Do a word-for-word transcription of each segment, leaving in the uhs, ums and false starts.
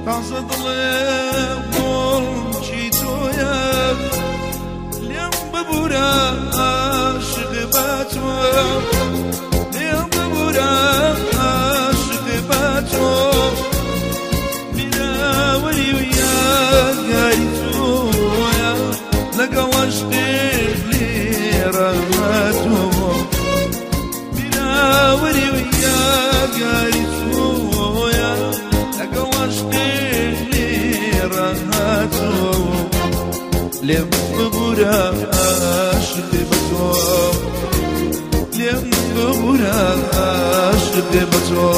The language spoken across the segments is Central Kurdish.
تازه دلم ملکی تویم لیم ببوره عاشق به تو لیم ببوره عاشق به تو بیراوری و یادگاری تویم لگل عشقی لیره تو بیراوری و یادگاری تویم لگل عشقی لیره تو لیم ببوره عاشق به تو لیم ببوره عاشق به تو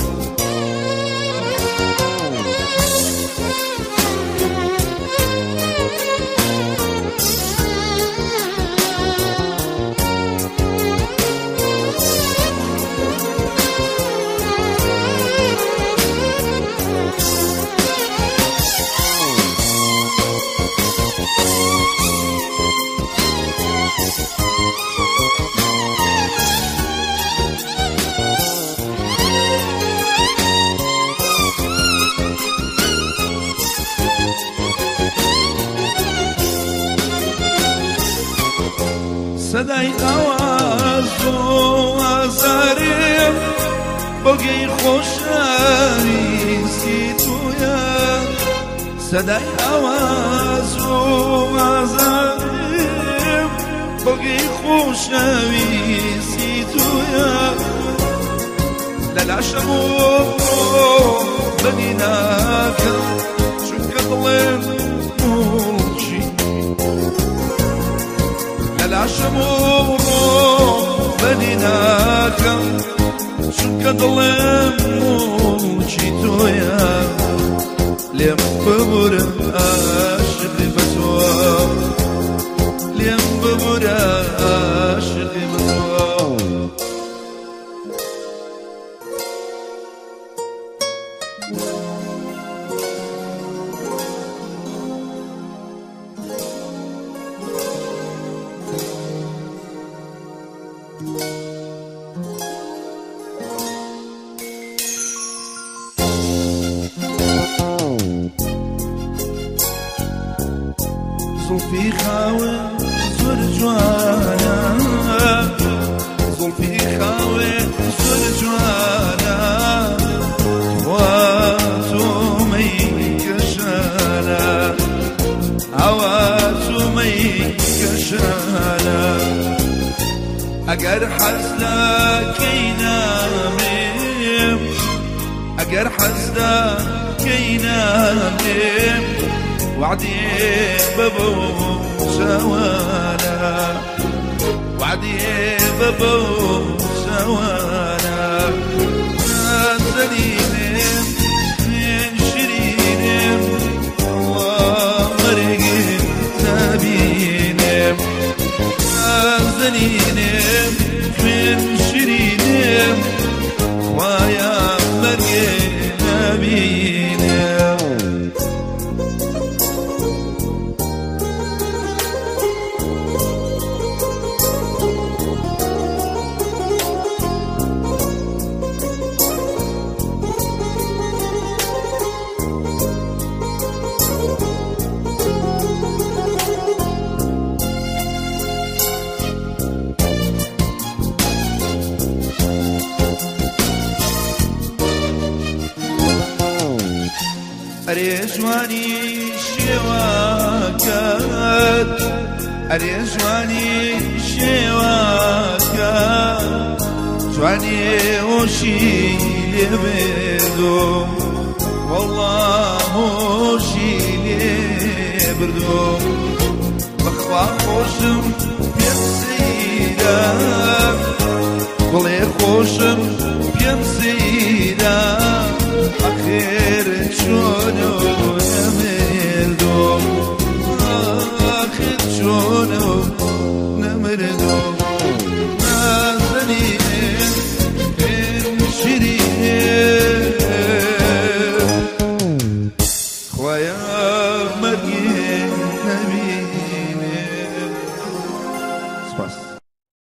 صدای آواز و آزاریم بگی خوشحالیسی تویم صدای آواز و آزاریم بگی خوشحالیسی تویم للاشم و بنی نکن چونکه دلم ملکی للاشم و بنی نکن چونکه دلم ملکی تویم لیم ببوره عاشق به تو لیم ببوره عاشق به تو زلفي خاوي زور جوانا زلفي خاوي زور جوانا واتو ميكشانا عواتو ميكشانا اگر حزنك ينامي اگر حزنك ينامي وعدي بابو سوانا وعدي بابو سوانا نازلين من شرين الله مرقين نبين نازلين من شرين ويا مرقين نبين أريجواني شواكات أريجواني شواكات جواني وشي لبردو والله وشي لبردو بخوا خوشم بيمسيدا والله خوشم بيمسيدا